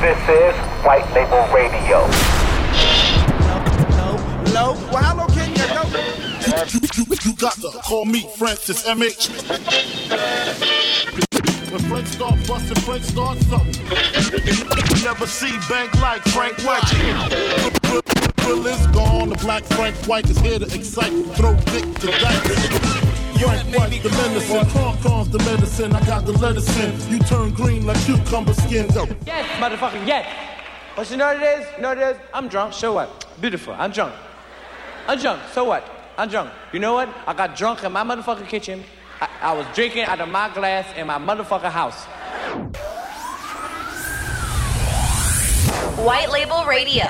This is White Label Radio. Low. Well, how low can you go? You got to call me Francis MH. When Frank start busting, Frank start something. Never see bank like Frank White. Will is gone, the black Frank White is here to excite, throw dick to dice. Frank White, the medicine, Con's the medicine, I got the medicine. You turn green like cucumber skin. Yes, motherfucker, yes. But you know what it is? You know what it is? I'm drunk, so what? Beautiful, I'm drunk. So what? I'm drunk. You know what? I got drunk in my motherfucking kitchen. I was drinking out of my glass in my motherfucking house. White Label Radio.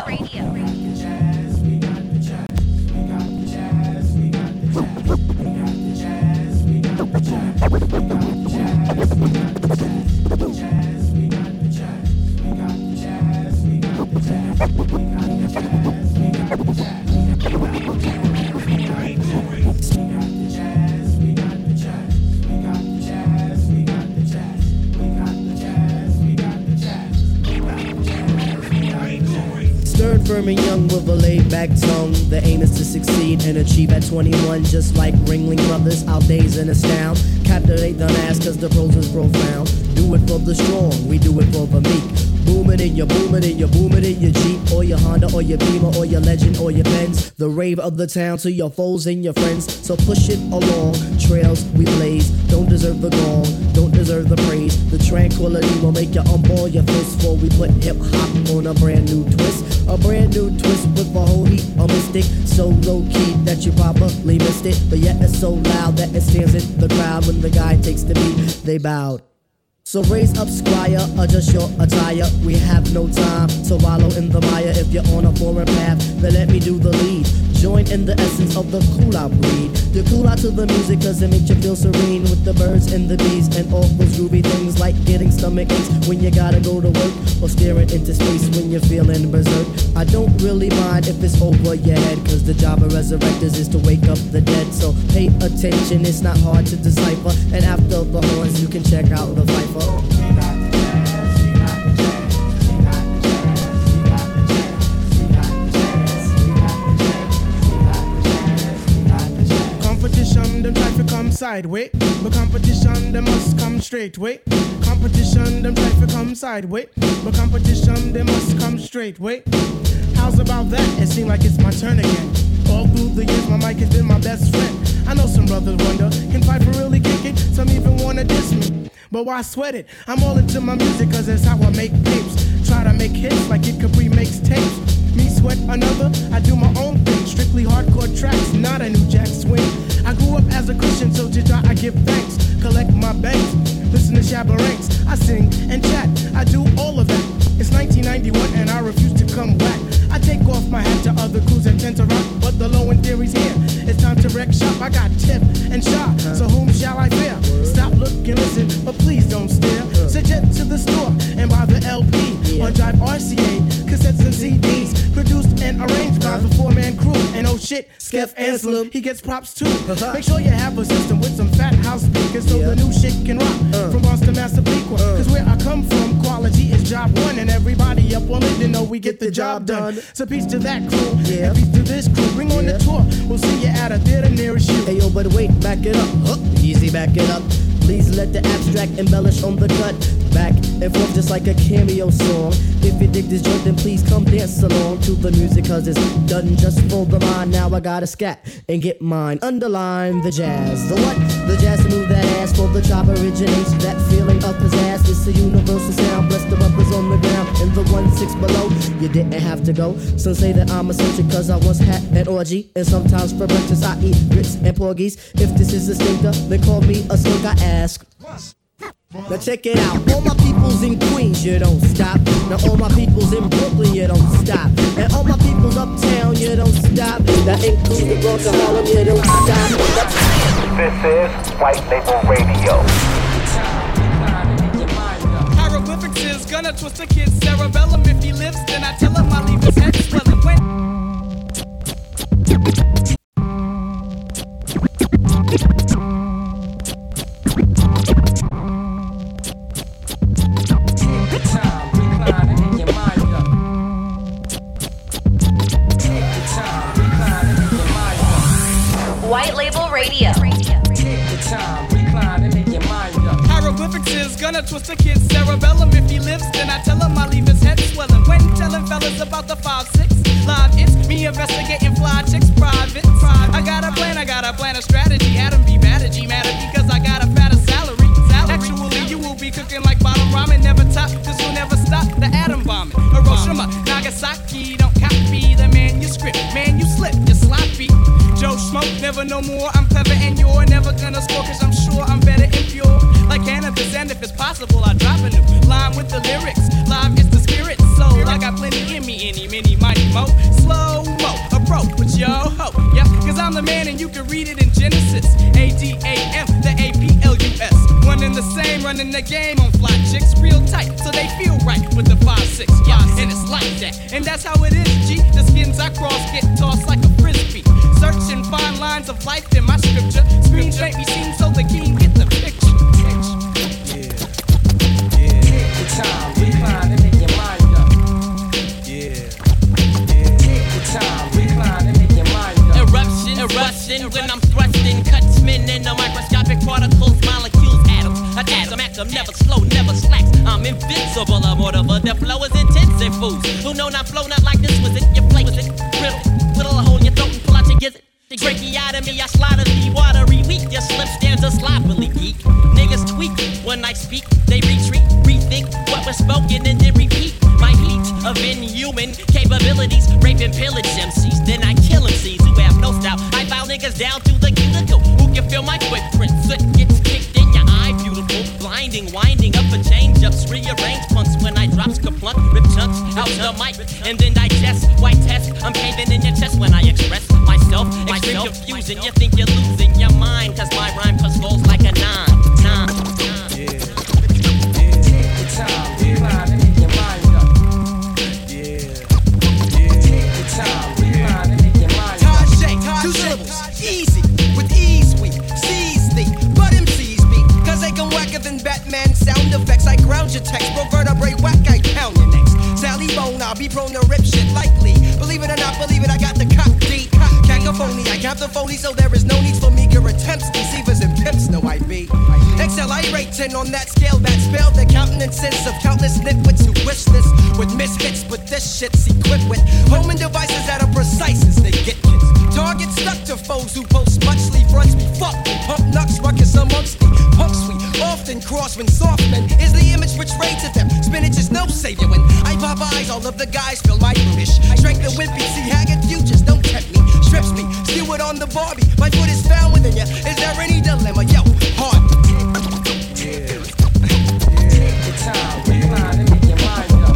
Stern, firm, and young with a laid-back tongue. The aim is to succeed and achieve at 21. Just like Ringling Brothers, our days and astound. Captivate the mass cause the prose is profound. Do it for the strong, we do it for the meek. Booming in your Jeep, or your Honda, or your Beamer, or your Legend, or your Benz. The rave of the town to your foes and your friends. So push it along, trails we blaze. Don't deserve the gong, don't deserve the praise. The tranquility will make you unball your fist. For we put hip-hop on a brand new twist. A brand new twist with a whole heap of mystic. So low-key that you probably missed it. But yet it's so loud that it stands in the crowd. When the guy takes the beat, they bowed. So raise up, squire, adjust your attire. We have no time to wallow in the mire. If you're on a foreign path, then let me do the lead. Join in the essence of the cool-out breed. You cool out to the music cause it makes you feel serene. With the birds and the bees and all those groovy things. Like getting stomach aches when you gotta go to work. Or staring into space when you're feeling berserk. I don't really mind if it's over your head. Cause the job of resurrectors is to wake up the dead. So pay attention, it's not hard to decipher. And after the horns you can check out the Viper. Competition, them try to come sideways. But competition, them must come straight way. Competition, them try to come sideways. But competition, they must come straight way. How's about that? It seems like it's my turn again. All through the years, my mic has been my best friend. I know some brothers wonder, can Piper really kick it? Some even wanna diss me. But why sweat it? I'm all into my music cause that's how I make tapes. Try to make hits like Kid Capri makes tapes. Me sweat another, I do my own thing. Strictly hardcore tracks, not a new jack swing. I grew up as a Christian, so to God I give thanks. Collect my banks, listen to Shabba Ranks. I sing and chat, I do all of that. It's 1991 and I refuse to come back. I take off my hat to other crews that tend to rock, but the low end theory's here. It's time to wreck shop. I got Tip and Shaw, so whom shall I fear? Stop, look, and listen, but please don't stare. Suggest to the store and buy the LP on Drive RCA, cassettes and CDs, produced and arranged by the four-man crew. And oh shit, Skeff Anselm, he gets props too. Make sure you have a system with some fat house speakers so the new shit can rock. From Boston, Massapequa, cause where I come from, quality is job one, and everybody up on Linden know we get the job done. So peace to that crew, and peace to this crew. Bring on the tour, we'll see you at a theater nearest you. Hey yo, but wait, back it up, easy, back it up. Please let the abstract embellish on the cut. Back and forth just like a cameo song. If you dig this joint, then please come dance along to the music, cause it's done just for the mind. Now I gotta scat and get mine. Underline the jazz. The what? The jazz to move that ass for the chop originates. That feeling of pizzazz. It's a universal sound. Bless the brothers on the ground in the 1-6 below. You didn't have to go. Some say that I'm eccentric cause I once had an orgy. And sometimes for breakfast I eat grits and porgies. If this is a stinker, then call me a slug, I ask. Now check it out, all my peoples in Queens, you don't stop. Now all my peoples in Brooklyn, you don't stop. And all my peoples uptown, you don't stop. That includes the Bronx and Harlem, you don't stop. This is White Label Radio. Hieroglyphics is gonna twist a kid's cerebellum. If he lives, then I tell him I'll leave his head swelling. gonna twist a kid's cerebellum. If he lives, then I tell him I leave his head swelling. When telling fellas about the 5-6 live, it's me investigating fly chicks private. I got a plan, a strategy. Adam be mad at G, mad at because I got a fatter salary. Actually, you will be cooking like bottom ramen, never top, cause you'll never stop the atom bombing. Hiroshima, Nagasaki, don't copy the manuscript. Man, you slip, you're sloppy. Joe Smoke, never no more. I'm clever and you're never gonna score, cause I'm sure I'm better and pure. Like cannabis, and if it's possible, I drop a new line with the lyrics. Live is the spirit, soul. I got plenty in me, any, mini, mighty, mo. Slow mo, approach with yo ho. Yep, cause I'm the man and you can read it in Genesis. ADAM, the APLUS. One and the same, running the game on fly chicks. Real tight, so they feel right with the 5-6. Yeah, and it's like that. And that's how it is, G. The skins I cross get tossed like a frisbee. Searching fine lines of life in my scripture. Screens make me seem so the king, get the picture. Take the time, recline and make your mind up. Take the time, recline and make your mind up. Eruption, when I'm thrusting, cuts men into microscopic particles, molecules, atoms, atom, never slow, never slacks. I'm invincible, I'm whatever. The flow is intensive, fools who know not flow, not like this was it. Your play was it, riddle a hole in your throat and pull out your gizzard. Tracheotomy, I slaughter the watery weak. Your slip stands a sloppily geek. Niggas tweak when I speak, they retreat, rethink what was spoken and then repeat. My heat of inhuman capabilities, rape and pillage MCs. Then I kill MCs who have no style. I file niggas down through the cuticle who can feel my footprint. Soot gets kicked in your eye, beautiful. Blinding, winding up for change-ups. Rearrange punks when I drop scaplunk. Rip chunks out the mic and then digest. White test, I'm caving in your chest when I express myself. Extreme confusion, you think you're losing your mind. Cause my rhyme falls like a 9. Take the time, recline and make your mind up. Take the time, recline and make your mind up. Two syllables, easy, with ease we seize thee. But MCs be, cause they come whacker than Batman sound effects. I ground your text, pro vertebrae whack, I pound your necks. Sally Bone, I'll be prone to rip shit likely. Believe it or not, believe it, I got the cop D. Cacophony, I cap the phony, so there is no need for meager attempts. Deceivers and pimps, no I be. Excel, I rate 10 on that scale, that spell the countenances of countless nitwits who wish this with misfits, but this shit's equipped with homing devices that are precise as they get kids. Targets stuck to foes who post muchly fronts be fucked and pump nuts, ruckus amongst the punks we often cross when soft men is the image portrayed to them. Spinach is no savior when I pop eyes, all of the guys feel my brutish. Strength and wimpy, see haggard futures, don't tempt me. Strips me, steal it on the Barbie. My foot is found within ya. Is there any dilemma? Yo, hard. Take the time, recline and make your mind up.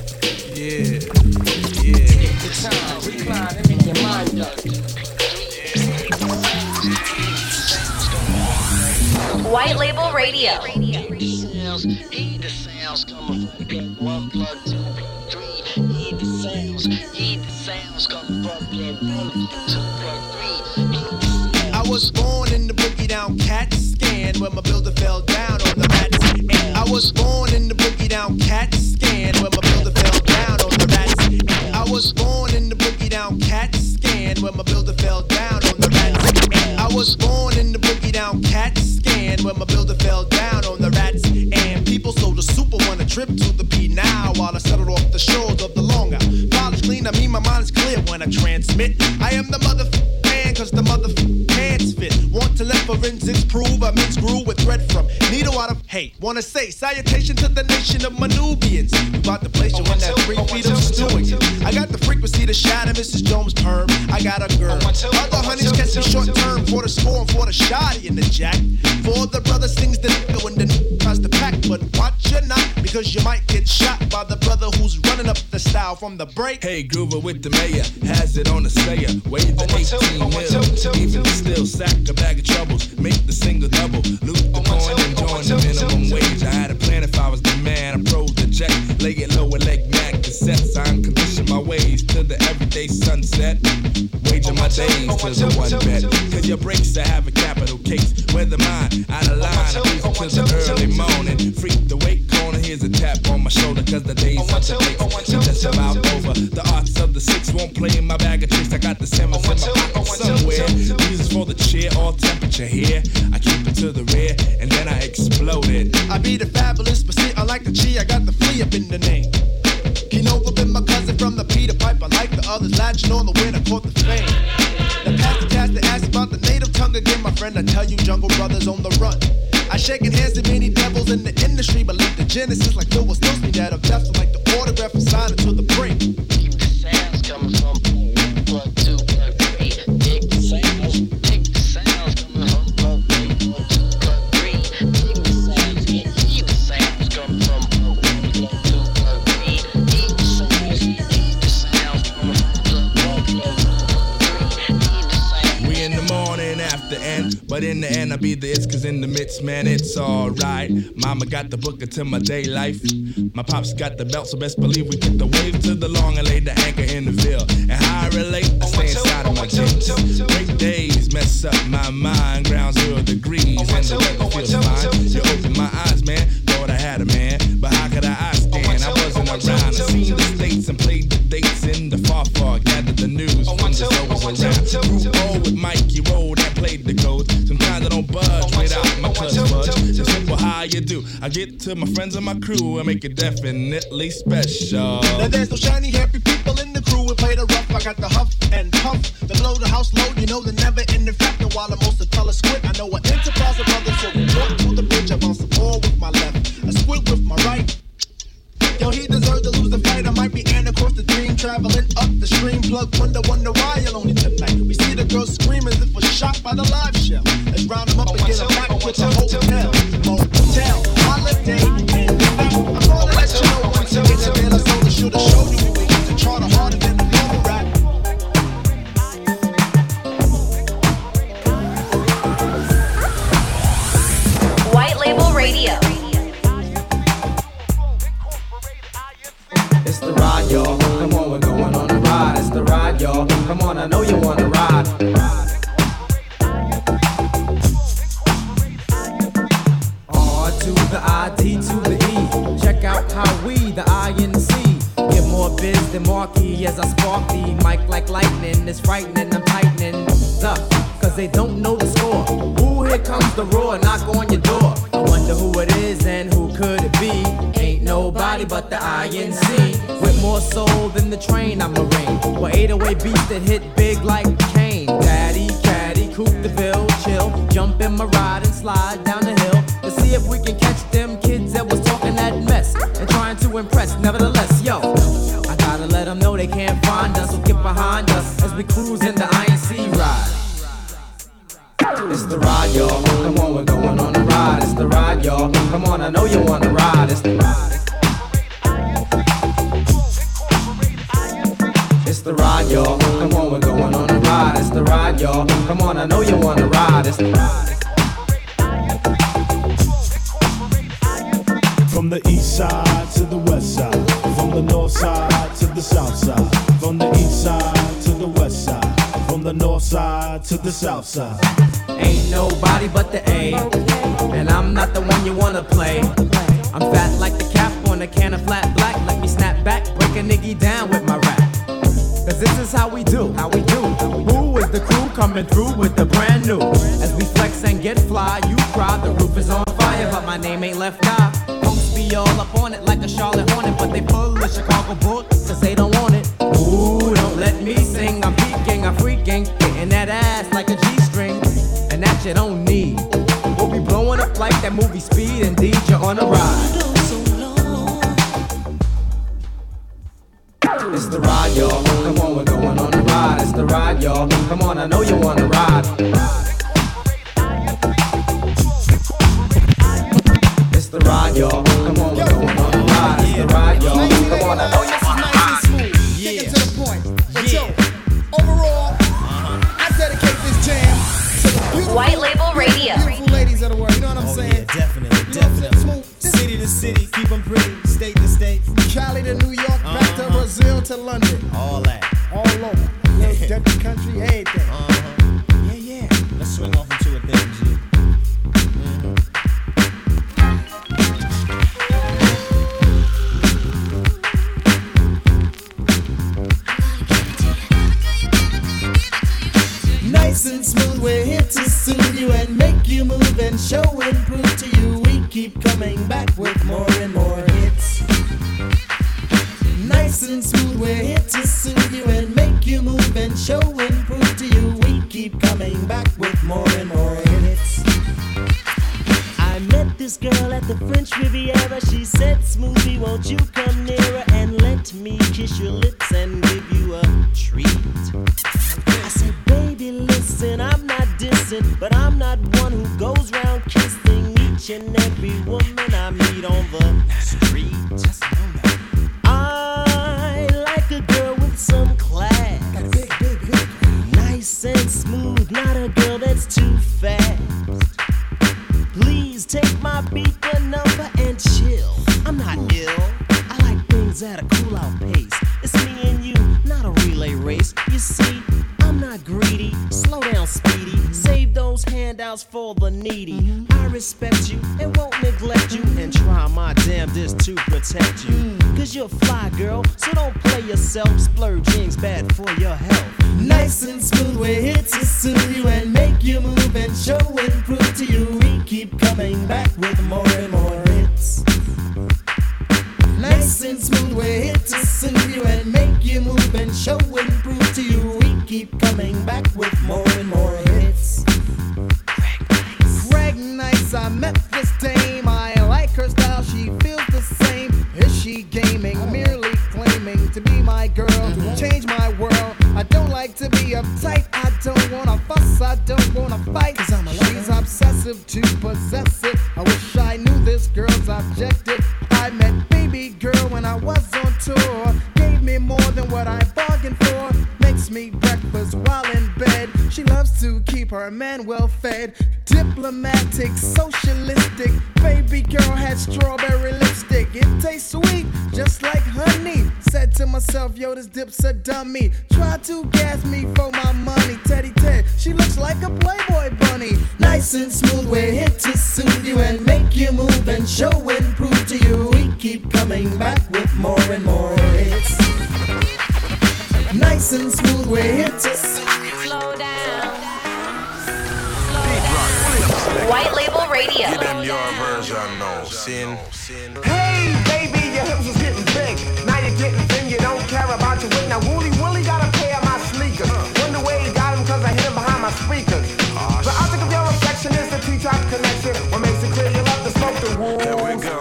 Take the time, recline and make your mind up. White Label Radio. Heed the sounds coming from blood. 1 blood, 2 blood, 3. Heed the sounds coming from blood. 1 blood, 2 blood, 3. I was born in the boogie down cat scan when my builder fell down on the rats. And I was born in the boogie down cat scan when my builder fell down on the rats. I was born in the boogie down cat scan when my builder fell down on the rats. I was born in the boogie down cat scan when my builder fell down on the rats. And people sold a super want a trip to the P now while I settled off the shores of the Long Island. Polish clean, I mean my mind is clear when I transmit. I am the man, cause the pants fit. Want to let forensics prove I mix grew with thread from needle out of hate. Wanna say salutation to the nation of Manubians. We about to place you on that 3 feet of stewing. I got the frequency to shatter Mrs. Jones' perm. I got a girl. Other honeys catch me short term for the score and for the shoddy in the jack. For the brother sings the nigga when the nigga tries to pack. But watch your not, because you might get shot by the brother who's running up the style from the break. Hey, Groover with the mayor, has it on the slayer. Wave the 18 mil, even still sack a bag of troubles. Make the single double, loot the coin and join the minimum wage. I had a plan if I was the man, I pros the check. Lay it low and leg mag cassettes. I uncondition my ways to the everyday sunset. Waging my days to the one bet. Cause your breaks I have a capital case. Weather mine, out of line, I to the early morning. Freak the wake corner, here's a tap on my shoulder, cause the days of the dates are just about over. The arts of the six won't play in my bag of tricks. I got the Simmons in my pocket somewhere. Reasons for the cheer, all temperature here. I keep it to the rear, and then I exploded. I be the fabulous, but see, unlike the G, I got the flea up in the name. Kenova been my cousin from the Peter Piper, like the others, latching on the win, I caught the fame. The pastor cast the ask about the native tongue again, my friend. I tell you, Jungle Brothers on the run. I shaking hands to many devils in the industry, but leave the genesis like Phil was tells me that I'm deaf, so like the autograph and sign until the break. Keep the sounds coming from plug 2, plug 3. Dig the sounds coming from plug 1, plug 2, plug 3. Dig the sounds, hear the sounds coming from plug 1, plug 2, plug 3. Hear the sounds coming from plug 1, plug 2, plug 3. We in the morning after end, but in the end I be the it's, cause in the midst, man, it's alright. Mama got the booker to my day life. My pops got the belt, so best believe we took the wave to the long and laid the anchor in the Ville. And how I relate, I stay inside of my jeans. Great days mess up my mind, ground 0 degrees, and the weather feels fine. You opened my eyes, man, thought I had a man, but how could I stand? I wasn't around. I seen the states and played the dates in the far, gathered the news from the shows around. Grew old with Mikey, rolled and played the codes. Sometimes I don't budge without my touch budge. It's simple how you do. I get to my friends and my crew and make it definitely special. Now there's no shiny, happy people in the crew and play the rough. I got the huff and puff to blow the house low. You know the never in the factor while I'm most of color squid. I know an enterprise of brothers, so we walk through the bridge. I bounce the ball with my left, a squid with my right. Yo, he deserved to lose the fight. I might be Anna across the dream, traveling up the stream. Plug wonder why you're lonely tonight. We see the girls scream as if we're shot by the live show. Let's round them up and get them back with the hotel. Motel, holiday, and I'm gonna let you know once you get to bed. I sold the shoulda showed you we used to charter harder than the normal rap. White Label Radio. It's the ride, y'all. Come on, we're going on the ride. It's the ride, y'all. Come on, I know you wanna ride. R to the I, T to the E. Check out how we, the I and the C, get more biz than Marky as I spark the mic like lightning. It's frightening, I'm tightening up, cause they don't know the score. Ooh, here comes the roar, knock on your door. I wonder who it is and who could it be? Ain't nobody but the INC. With more soul than the train, I'm a ring. With 808 beats that hit big like Kane. Daddy, caddy, coupe the bill, chill. Jump in my ride and slide down the hill to see if we can catch them kids that was talking that mess and trying to impress. Nevertheless, yo, I gotta let them know they can't find us, so get behind us as we cruise in the INC ride. It's the ride, y'all. Come on, we're going on the ride. It's the ride, y'all. Come on, I know you wanna ride. It's the ride. It's the ride, y'all. Come on, we're going on the ride. It's the ride, y'all. Come on, I know you wanna ride. It's the ride. From the east side to the west side, from the north side to the south side, from the east side to the west side, from the north side to the south side. Ain't nobody but the A, and I'm not the one you wanna play. I'm fat like the cap on a can of flat black. Let me snap back, break a nigga down with my rap. Cause this is how we do, how we do. Who is the crew coming through with the brand new? As we flex and get fly, you cry, the roof is on fire, but my name ain't left eye. Punks be all up on it like a Charlotte Hornet, but they full of Chicago Bulls, cause they don't want it. Ooh, don't let me sing, I'm peeking, I'm freaking, hitting that ass like a G-string, and that you don't need. We'll be blowing up like that movie Speed, indeed, you're on a ride. It's the ride, y'all. Come on, we're going on the ride. It's the ride, y'all. Come on, I know you wanna ride. It's the ride, y'all. Come on, we're going on the ride. It's the ride, y'all. Come on, I know you wanna ride. Yeah. Get to the point. But yo, overall, I dedicate this jam to the beautiful, White Label Radio. beautiful ladies of the world. You know what I'm saying? Yeah, definitely, definitely. City to city, keep them pretty. State to state. Cali to New York, back to Brazil to London. All that. All over. Country, country, everything. Yeah. Let's swing off into a thing, G. coming back with more and more hits. Nice and smooth, we're here to soothe you and make you move and show and prove to you. We keep coming back with more and more hits. I met this girl at the French Riviera. She said, Smoothie, won't you come nearer and let me kiss your lips and give you a treat? I said, baby, listen, I'm not dissing, but I'm not one who goes round kissing each and every woman I meet on the street. Just know that. I like a girl with some class. Nice and smooth, not a girl that's too fast. Please take my beeper number and chill. I'm not ill. I like things at a cool out pace. It's me and you, not a relay race. You see, I'm not greedy. Slow down, Speedy. Save those handouts for the needy. I respect you and won't neglect you and try my damnedest to protect you. Cause you're a fly girl, so don't play yourself. Splurging's bad for your health. Nice and smooth, we're here to soothe you and make you move and show and prove to you. We keep coming back with more and more hits. Nice and smooth, we're here to soothe you and make you move and show and prove to you. We keep coming back with more and more hits. Greg Nice, I met this dame. I like her style, she feels the same. Is she gaming, merely claiming to be my girl, change my world? I don't like to be uptight, I don't wanna fuss, I don't wanna fight. She's obsessive to possessive. I wish I knew this girl's objective. I met baby girl when I was on tour. Gave me more than what I bargained for. Makes me breakfast while in bed. She loves to keep her man well fed. Diplomatic, socialistic. Baby girl had strawberry lipstick. It tastes sweet, just like honey. Said to myself, yo, this dip's a dummy. Try to gas me for my money. Teddy Ted, she looks like a Playboy bunny. Nice and smooth, we're here to soothe you and make you move and show and prove to you. We keep coming back with more and more hits. Nice and smooth, we're here to soothe you. Slow down. White Label Radio. Give them your version now, sin. Hey, baby, your hips was getting big. Now you're getting thin, you don't care about your wig. Now, Wooly got a pair of my sneakers. Wonder where he got them, cause I hit him behind my speakers. The object of your affection is the T-top connection. What makes it clear you love to smoke the wool. Here we go.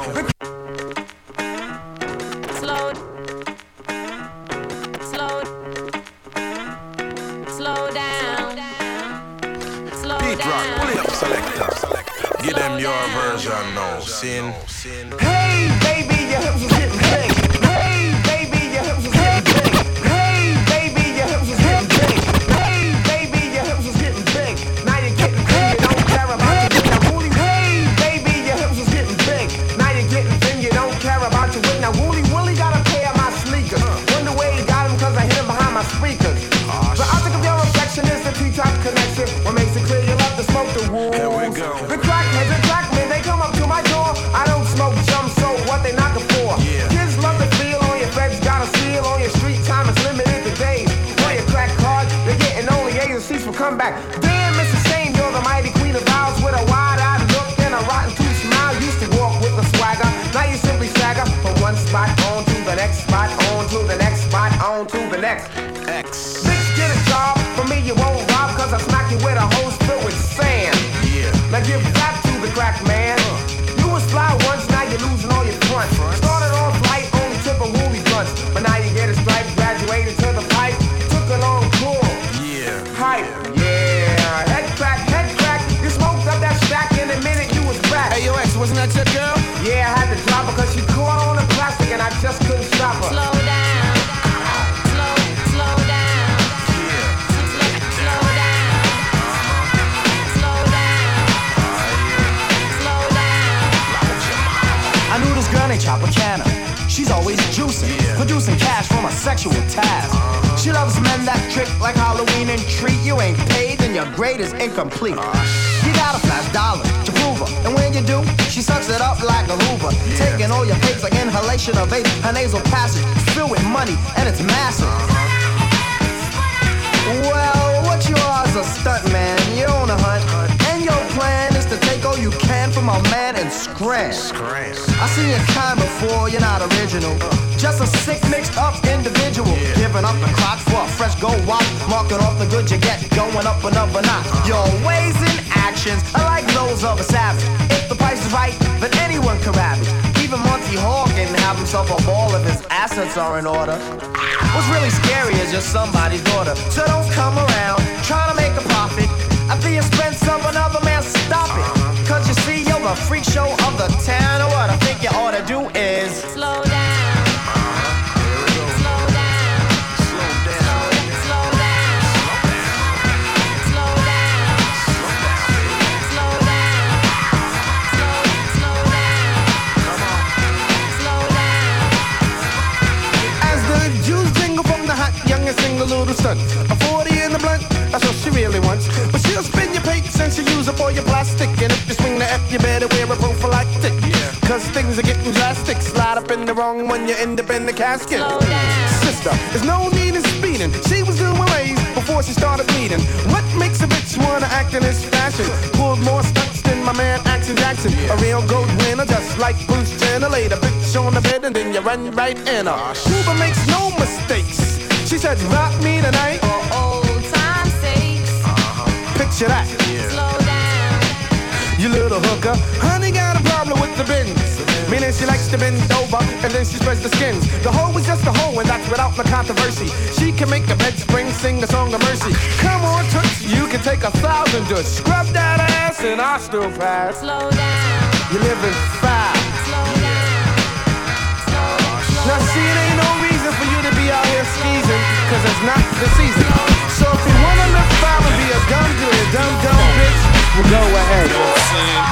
Slow down. Pete Rock, pull it up, selector. Give them your version now, sin. Hey, baby, your hips was getting big. Hey, baby, your hips was getting big. Hey, baby, your hips was getting big. Hey, baby, your hips was getting big. Now you're getting thin, you don't care about your wig. Now, Wooly, hey, baby, your hips was getting big. Now you're getting thin, you don't care about your wig. Now, Wooly got a pair of my sneakers. Wonder where he got them, cause I hit him behind my speakers. The object of your affection is the T-top connection. What makes it clear you love to smoke the wool. Here we go. The crackheads and crackmen, they come up to my door. I don't smoke jump, so what they knocking for? Yeah. Kids love to feel on your feds, got a seal on your street. Time is limited to days. On your crack card, you're getting only agencies for comeback. Damn, Mrs. Shane, you're the mighty queen of vows with a wide-eyed look and a rotten tooth smile. Used to walk with a swagger, now you simply stagger from one spot on to the next spot, on to the next spot, on to the next. X. Bitch, get a job. For me, you won't rob, cause I smack you with a hose filled with sand. Yeah. Now give that to the crack man. You was fly once, now you're losing all your front. Started off light, only took a Wooly blunts. But now you get a stripe, graduated to the pipe. Took a long tour. Yeah. Hype, yeah. Head crack. You smoked up that stack in a minute, you was back. Hey, yo, X, wasn't that your girl? Yeah, I had to drop her cause she caught on the plastic and I just couldn't stop her. Slow down. Slow down. Slow down. I knew this girl named Tropicana. She's always juicing, producing cash from a sexual task. She loves men that trick like Halloween and treat. You ain't paid, then your grade is incomplete. You gotta flash dollars to prove her, and when you do, she sucks it up like a Hoover. Taking all your pigs like inhalation of vape. Her nasal passage is filled with money, and it's massive. Well, what you are is a stunt man. You're on a hunt, and your plan is to take all you can for my man and scram. I seen your kind before, you're not original. Just a sick, mixed up individual. Giving up the clock for a fresh gold watch. Marking off the good you get, going up another notch. Your ways and actions are like those of a savage. If the price is right, then anyone can ravage. Even Monty Hall can have himself a ball if his assets are in order. What's really scary is you're somebody's daughter. So don't come around trying to make a profit at the expense of another man. Stop it. Cause you see, you're the freak show of the town. And what I think you ought to do is slow down. A little stunt, a 40 in the blunt, that's what she really wants. But she'll spin your pates and she'll use up all your plastic. And if you swing the F, you better wear a prophylactic. Cause things are getting drastic. Slide up in the wrong when you end up in the casket. Sister, there's no need in speeding. She was doing ways before she started bleeding. What makes a bitch wanna act in this fashion? Pulled more stunts than my man Action Jackson. A real gold winner, just like Bruce Jenner. Laid a bitch on the bed and then you run right in her. Cuba makes no mistakes. She said, rock me tonight for old time's sake. Picture that. Slow down. You little hooker. Honey got a problem with the bins. Meaning she likes to bend over and then she spreads the skins. The hoe is just a hoe and that's without no controversy. She can make the bed spring sing the song of mercy. Come on, Toots, you can take 1,000 just scrub that ass and I'll still pass. Slow down. You live in fast. Slow down. Now see, it ain't no reason for you to be out here skeezing, cause it's not the season. So if you wanna live foul and be a dumb bitch, well go ahead. You know what I'm saying?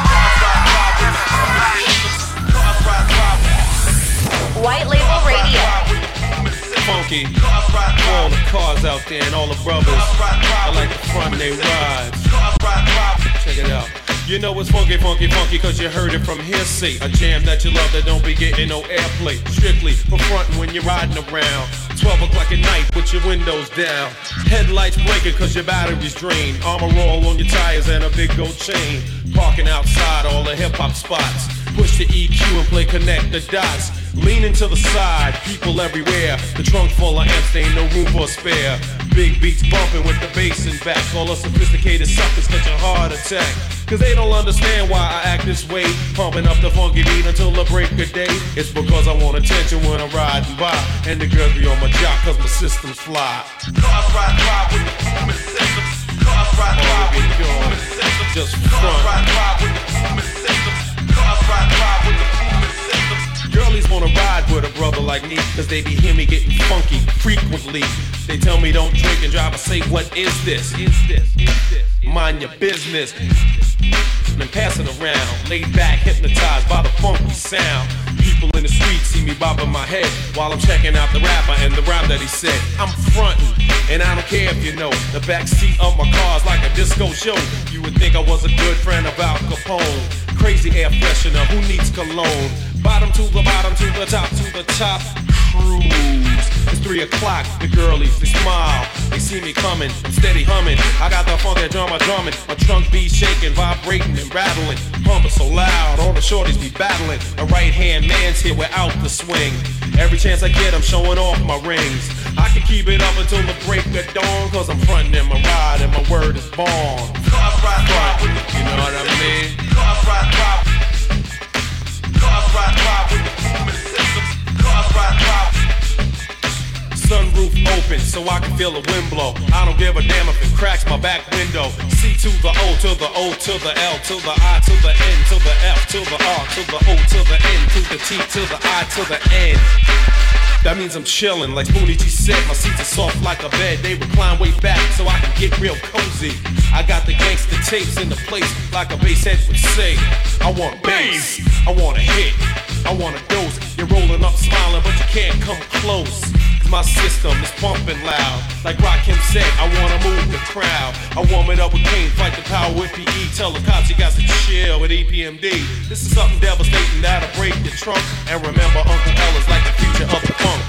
White Label Radio. Funky, all the cars out there and all the brothers, I like the front they ride. Check it out. You know it's funky, funky, funky, cause you heard it from hearsay. A jam that you love that don't be getting no airplay. Strictly for frontin' when you're riding around. 12 o'clock at night with your windows down. Headlights blinking cause your battery's drained. Armor roll on your tires and a big gold chain. Parking outside all the hip-hop spots. Push the EQ and play connect the dots. Leaning to the side, people everywhere. The trunk full of amps, there ain't no room for a spare. Big beats bumping with the bass in back. All the sophisticated suckers catch a heart attack. Cause they don't understand why I act this way. Pumping up the funky beat until the break of day. It's because I want attention when I'm riding by. And the girls be on my jock cause my system's fly. Cars ride with the booming systems. Cars ride with the booming systems. Just front. Cars ride with the booming systems. Cars ride with the booming systems. Girlies wanna ride with a brother like me, cause they be hear me getting funky frequently. They tell me don't drink and drive, I say what is this? Mind your business. Then pass it around, laid back, hypnotized by the funky sound. People in the street see me bobbing my head while I'm checking out the rapper and the rhyme that he said. I'm frontin', and I don't care if you know. The backseat of my car's like a disco show. You would think I was a good friend of Al Capone. Crazy air freshener, who needs cologne? Bottom to the bottom, to the top, cruise. It's 3 o'clock, the girlies, they smile. They see me coming, I'm steady humming. I got the funky drummer drumming. My trunk be shaking, vibrating and rattling. Pumping so loud, all the shorties be battling. A right-hand man's here without the swing. Every chance I get, I'm showing off my rings. I can keep it up until the break of dawn, cause I'm frontin' in my ride and my word is born. Cars ride with the, you know what I mean? Cars ride with the booming systems. Cars ride. Sunroof open so I can feel the wind blow. I don't give a damn if it cracks my back window. C to the O to the O to the L to the I to the N to the F to the R to the O to the N to the T to the I to the N. That means I'm chillin', like Spoonie G said. My seats are soft like a bed. They recline way back so I can get real cozy. I got the gangster tapes in the place, like a bass head would say. I want bass, I want a hit, I want a dose. You're rolling up smiling, but you can't come close. My system is pumping loud. Like Rakim said, I wanna move the crowd. I warm it up with Kane, fight the power with PE. Tell the cops you got to chill with EPMD. This is something devastating that'll break your trunk. And remember, Uncle L is like the future of the funk.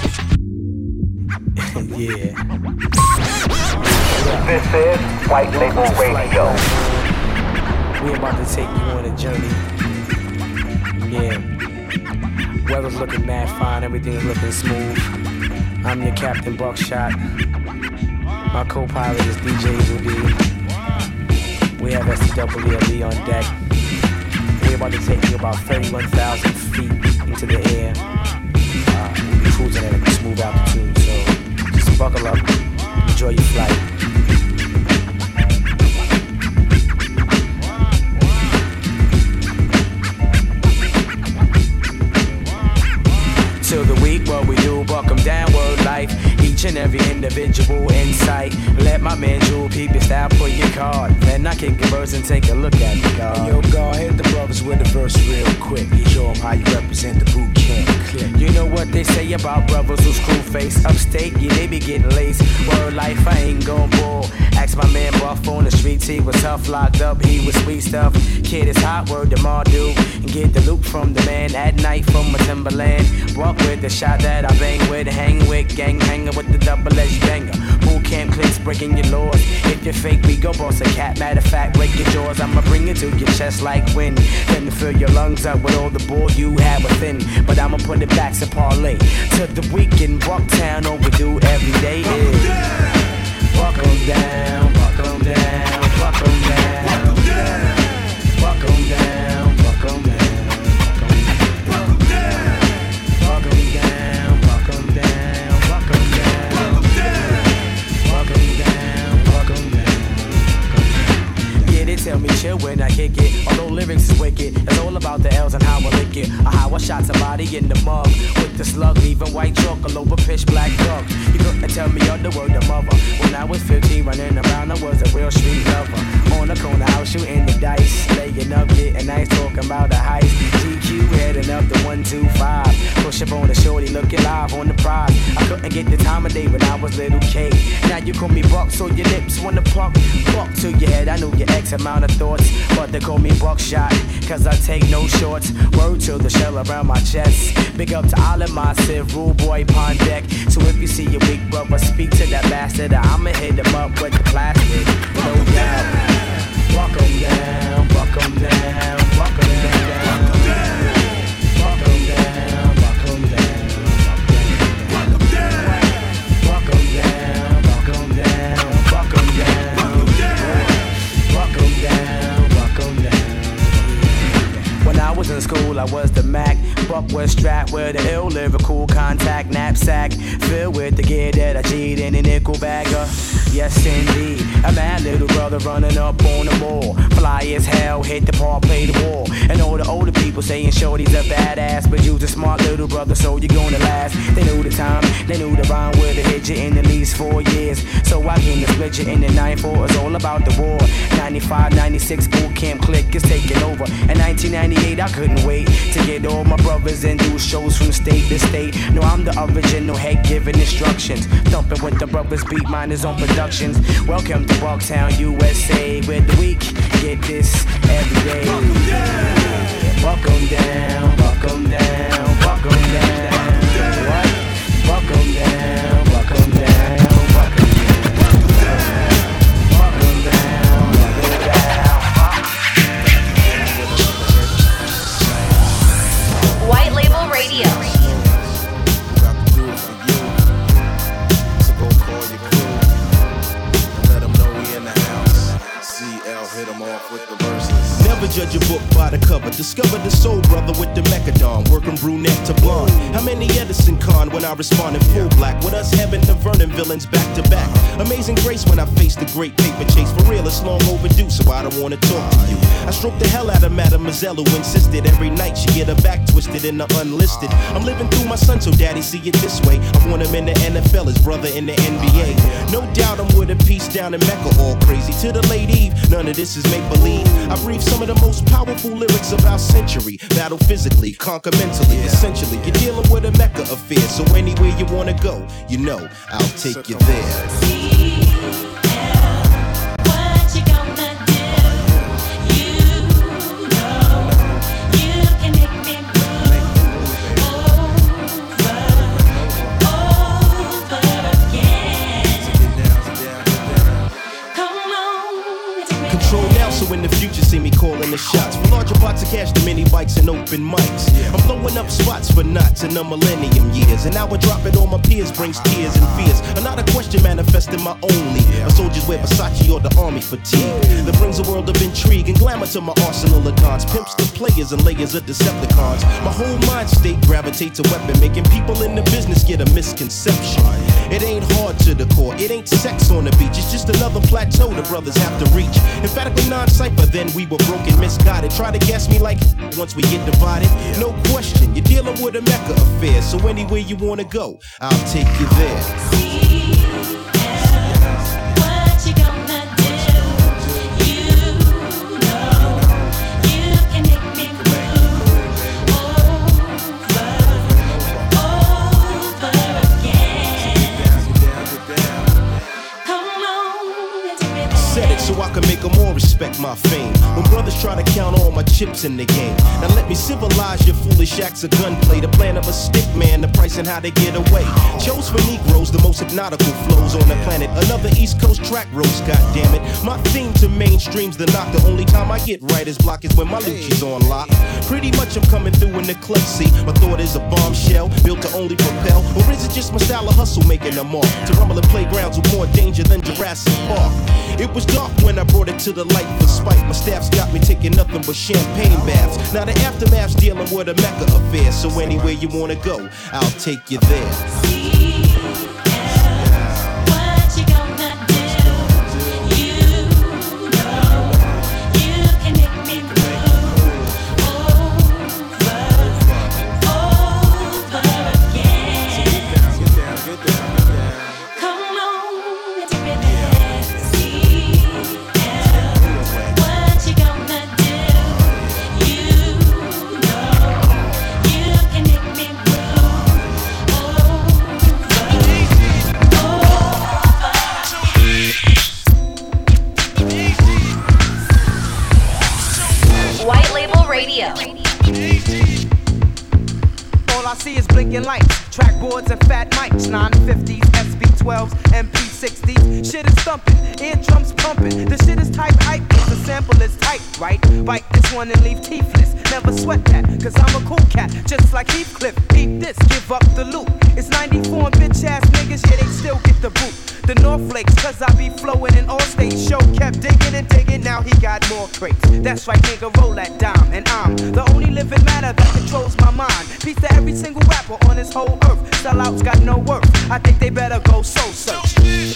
Yeah. This is White Label Radio. We about to take you on a journey. Yeah. Weather's looking mad fine, everything's looking smooth. I'm your Captain Buckshot. My co-pilot is DJ Rudy. We have STWLE on deck. We're about to take you about 31,000 feet into the air. We'll be cruising at a smooth altitude, so just buckle up, enjoy your flight. Till the week, what we do, buck 'em down, word life. Each and every individual insight. Let my man Jewel peep your style, put your card. Then I can converse and take a look at the card. Yo, God, hit the brothers with the verse real quick. Show 'em how you represent the boot camp clique. You know what they say about brothers who's crew face upstate, yeah, they be getting laced. Word life, I ain't gon' bull. Ask my man Buff on the streets, he was tough, locked up, he was sweet stuff. Kid is hot, word to Mardu. And get the loot from the man at night from a Timberland. Walk with the shot that I bang with, hang with, gang hanger with the double-edged banger. Boot camp clicks breaking your laws. If you're fake, we go boss a cat. Matter of fact, break your jaws. I'ma bring it to your chest like wind. Then to fill your lungs up with all the bull you have within. But I'ma put it back to parlay. To the weekend, Bucktown overdue every day is. Buck 'em down, buck 'em down, buck 'em down, buck 'em down, buck 'em down. They tell me chill when I kick it. Although lyrics is wicked, it's all about the L's and how I lick it. Or how I shot somebody in the mug with the slug, leaving white chalk all over pitch black dog. You couldn't tell me other word to mother. When I was 15, running around, I was a real street lover. On the corner house, shooting the dice, laying up, getting nice, talking about a heist. GQ heading up the 125. Push up on the shorty, looking live on the prize. I couldn't get the time of day when I was little K. Now you call me Buck, so your lips wanna pluck. Buck to your head, I know your X amount of thoughts, but they call me Buckshot, cause I take no shorts. Word to the shell around my chest. Big up to all of my Civ, Rule Boy, Pond Deck. So if you see your big brother, speak to that bastard, I'ma hit him up with the plastic. No doubt. Buck 'em down, buck 'em down, buck 'em down. Buck 'em down, buck 'em down. Buck 'em down, buck 'em down, buck 'em down. Buck 'em down, buck 'em down. When I was in school, I was the Mac. Buck was strapped with an ill lyrical contact knapsack filled with the gear that I cheat in a nickel bagger. Yes, indeed, a mad little brother running up on the mall. Fly as hell, hit the park, play the wall. And all the older people saying shorty's a badass, but you's a smart little brother, so you're gonna last. They knew the time, they knew the rhyme would have hit you in at least 4 years. So I came to split you in the 9-4. It's all about the war. 95, 96 boot camp clique is taking over. In 1998, I couldn't wait to get all my brothers and do shows from state to state. No, I'm the original head giving instructions. Thumping with the brothers, beat miners on productions. Welcome to Bucktown, USA, where the week get this every day. Buck 'em down, buck 'em down, buck 'em down, buck 'em down. What? Buck 'em down, buck 'em down, buck 'em down, buck 'em down, buck 'em down. White Label Radio. Hit 'em off with the verses. Never judge a book by the cover. Discover the soul brother with the mechadon, working brunette to blonde. How many Edison Con when I respond in full black? With us having the Vernon villains back to back. Amazing grace when I face the great paper chase. For real, it's long overdue, so I don't wanna talk to you. I stroke the hell out of Mademoiselle who insisted every night she get her back twisted in the unlisted. I'm living through my son, so daddy see it this way. I want him in the NFL, his brother in the NBA. No doubt I'm with a piece down in Mecca, all crazy to the late Eve. None of this is make believe. I breathe some of the most powerful lyrics of our century. Battle physically, conquer mentally. Essentially, you're dealing with a Mecca affair. So anywhere you wanna go, you know I'll take you there. In the future, see me calling open mics. I'm blowing up spots for knots in the millennium years. And now I drop it on my peers brings tears and fears. Another question manifesting my only. A soldiers wear Versace or the army fatigue. That brings a world of intrigue and glamour to my arsenal of dons. Pimps the players and layers of Decepticons. My whole mind state gravitates a weapon, making people in the business get a misconception. It ain't hard to the core, it ain't sex on the beach. It's just another plateau the brothers have to reach. Emphatically non-cypher, then we were broken, misguided. Try to guess me like once we get divided. No question, you're dealing with a Mecca affair. So anywhere you wanna go, I'll take you there. So I can make them all respect my fame. When brothers try to count all my chips in the game. Now let me civilize your foolish acts of gunplay. The plan of a stick man, the price and how they get away. Chose for Negroes, the most hypnotical flows on the planet. Another East Coast track roast, goddammit. My theme to mainstream's the knock. The only time I get writer's block is when my Lucci's on lock. Pretty much I'm coming through in the clutch. See, my thought is a bombshell built to only propel. Or is it just my style of hustle making them mark? To rumble in playgrounds with more danger than Jurassic Park. It was dark when I brought it to the light for spite. My staff's got me taking nothing but champagne baths. Now the aftermath's dealing with a Mecca affair. So anywhere you wanna go, I'll take you there. All I see is blinking lights, trackboards and fat mics, 950s, SB12s, MP60s. Shit is thumping, eardrums pumping. The shit is type hype, the sample is tight, right? Bite this one and leave teethless. Never sweat that, cause I'm a cool cat, just like Heathcliff. Beat this, give up the loot. It's 94 and bitch ass niggas, yeah, they still get the boot. The Northflakes, cause I be flowing in all states. Show kept digging and digging, now he got more crates. That's right, nigga, roll that dime. And I'm the only living matter that controls my mind. Peace to every single rapper on this whole earth. Sellouts got no worth, I think they better go soul search.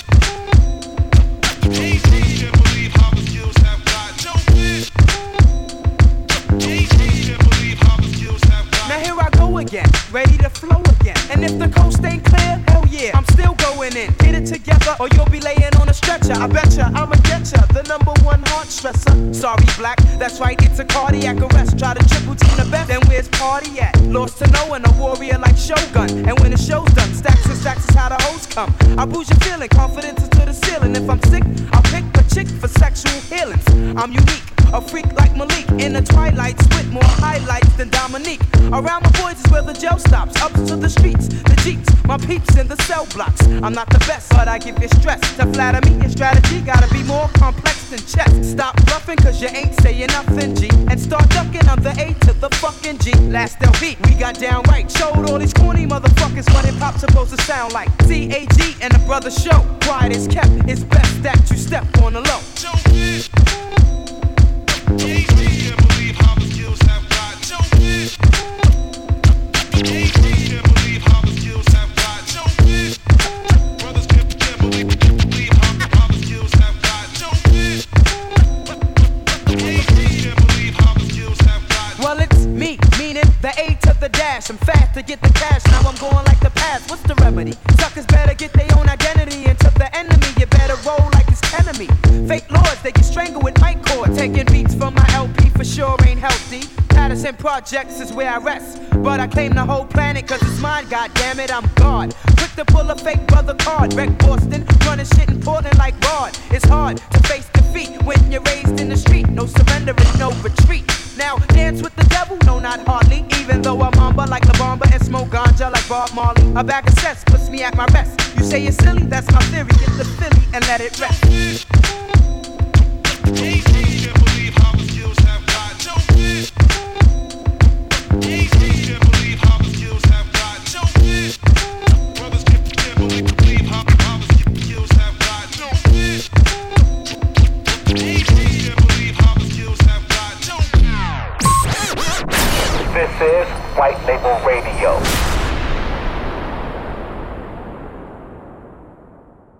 Now here I go again, ready to flow again. And if the coast ain't clear, hell yeah, I'm still going in. Get it together or you'll be laying on a stretcher. I betcha I'ma get ya, the #1 heart stressor. Sorry black, that's right, it's a cardiac arrest. Try to triple team the best, then where's party at? Lost to no one, a warrior like Shogun. And when the show's done, stacks and stacks is how the hoes come. I boost your feeling, confidence is to the ceiling. If I'm sick, I'll pick a chick for sexual healings. I'm unique, a freak like Malik. In the twilights with more highlights than Dominique. Around my boys is where the jail stops. Up to the streets, the jeeps, my peeps in the cell blocks. I'm not the best, but I give you stress. To flatter me, your strategy gotta be more complex than chess. Stop bluffing, cause you ain't saying nothing, G. And start ducking, I'm the A to the fucking G. Last LP, we got down right. Showed all these corny motherfuckers what hip hop's supposed to sound like. CAG and the brother show. Quiet is kept, it's best that you step on the low. Well, it's me, meaning the A to the dash. I'm fast to get the cash, now I'm going like the past. What's the remedy? Suckers better get their own identity. And to the enemy, you better roll like it's enemy. Fake lords, they get strangled with mic cord. Taking beats from my LP for sure ain't healthy. Patterson Projects is where I rest. But I claim the whole planet cause it's mine, goddammit, I'm God. Quick to pull a fake brother card. Wreck Boston, running shit in Portland like Rod. It's hard to face defeat when you're raised in the street. No surrender and no retreat. Now dance with the devil, no not hardly. Even though I'm humble like La Bamba and smoke ganja like Bob Marley. A bag of cess puts me at my rest. You say you're silly, that's my theory. Get the Philly and let it rest. Can't believe how the skills have got. This is White Label Radio.